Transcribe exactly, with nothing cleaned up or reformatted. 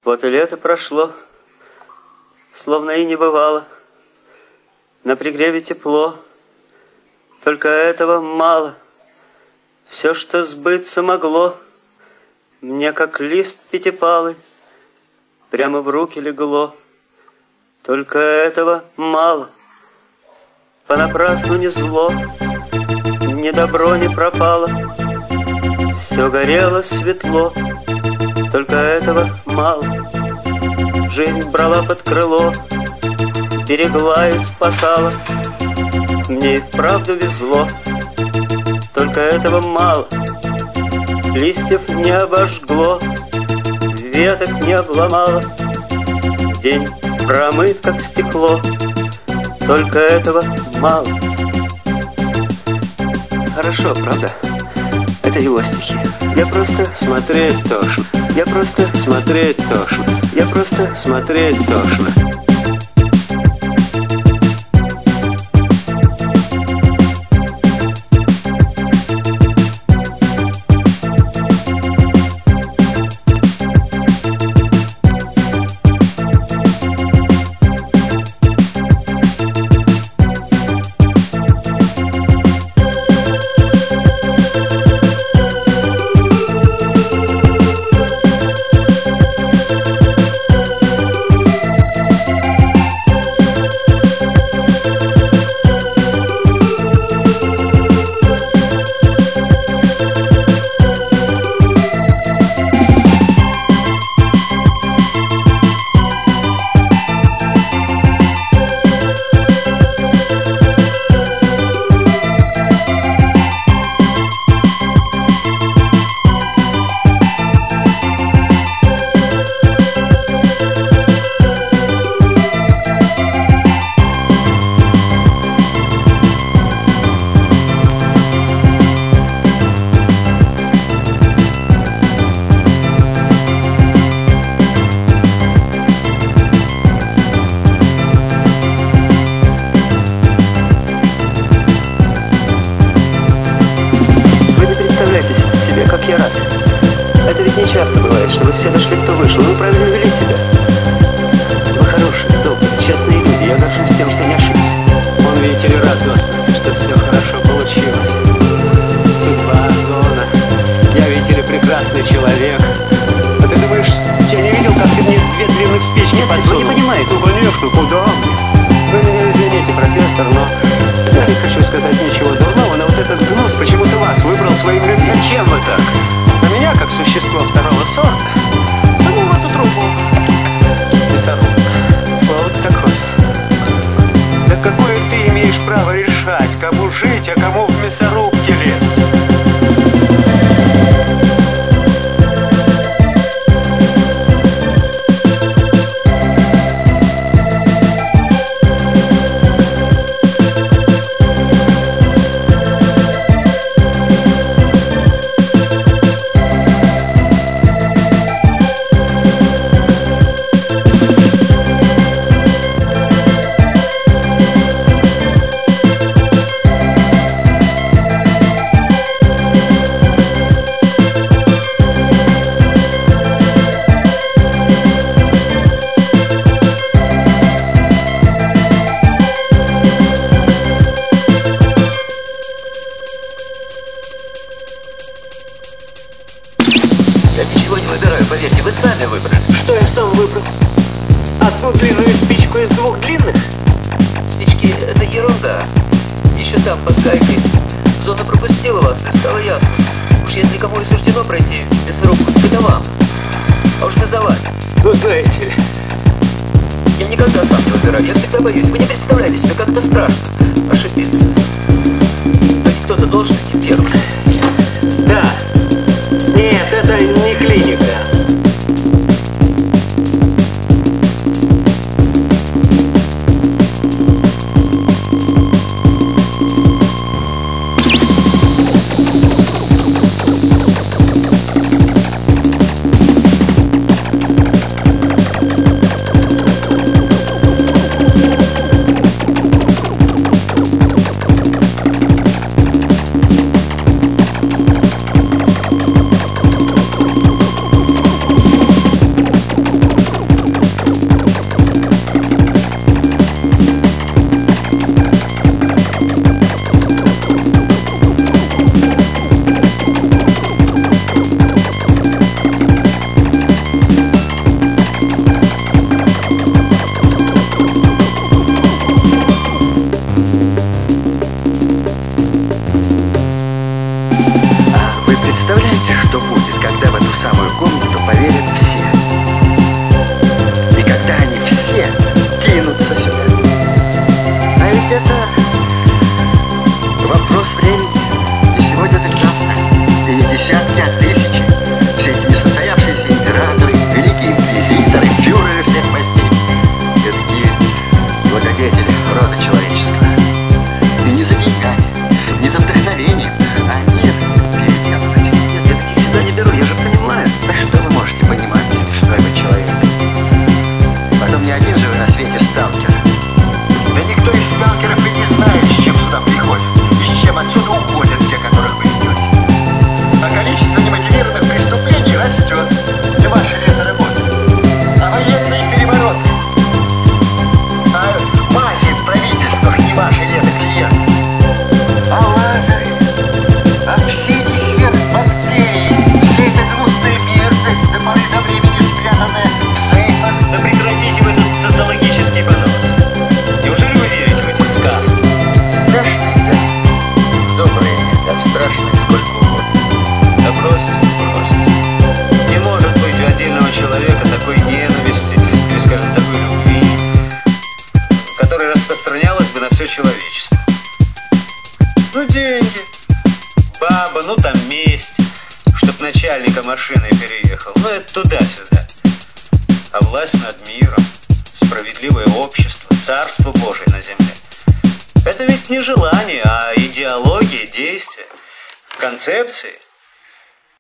Вот и лето прошло, словно и не бывало. На пригреве тепло, только этого мало. Все, что сбыться могло, мне как лист пятипалый прямо в руки легло. Только этого мало. Понапрасну ни зло, ни добро не пропало. Все горело светло, только этого мало. Жизнь брала под крыло, берегла и спасала. Мне и вправду везло, только этого мало. Листьев не обожгло, веток не обломало. День промыт, как стекло, только этого мало. Хорошо, правда? Это его стихи. Я просто смотреть тошно. Я просто смотреть тошно. Я просто смотреть тошно. начальника машины переехал. Ну, это туда-сюда. А власть над миром, справедливое общество, царство Божие на земле — это ведь не желание, а идеология, действия, концепции.